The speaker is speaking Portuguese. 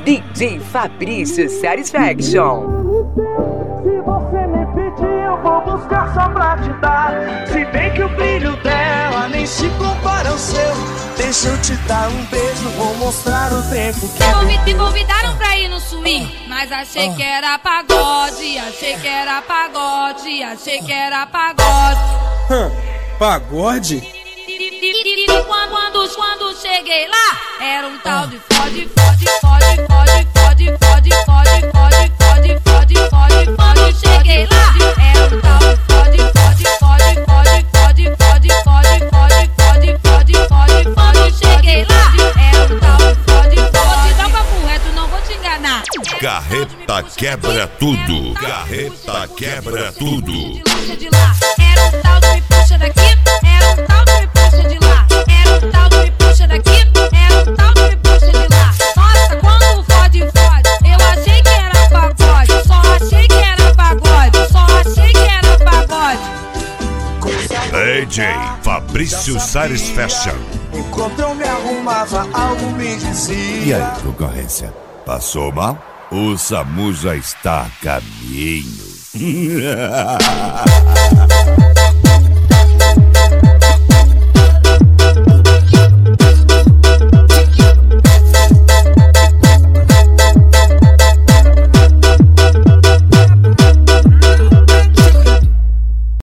DJ Fabrício Satisfaction. Se você me pedir, eu vou buscar só pra te dar. Se bem que o brilho dela nem se compara ao seu. Deixa eu te dar um beijo, vou mostrar o tempo que me convidaram pra ir no swing, mas achei que era pagode, achei que era pagode, achei que era pagode. Pagode? E quando cheguei lá, era um tal de fode, fode, fode, fode, fode, fode, fode, fode, fode, fode, fode, fode. Cheguei lá, era um tal de fode, fode, fode, fode, fode, fode, fode, fode, fode, fode, fode, fode. Cheguei lá, era um tal de fode, fode. Vou te dar um papo reto, não vou te enganar. Carreta quebra tudo. Carreta quebra tudo. Era um tal de me puxa daqui, era um tal de me puxa de lá. Era um tal de me puxa daqui, era um tal de me puxa de lá. Nossa, quando fode, fode, eu achei que era pagode. Só achei que era pagode, só achei que era pagode. DJ Fabrício Satisfaction. enquanto eu me arrumava, algo me dizia. E aí, concorrência? Passou mal? O SAMU já está a caminho.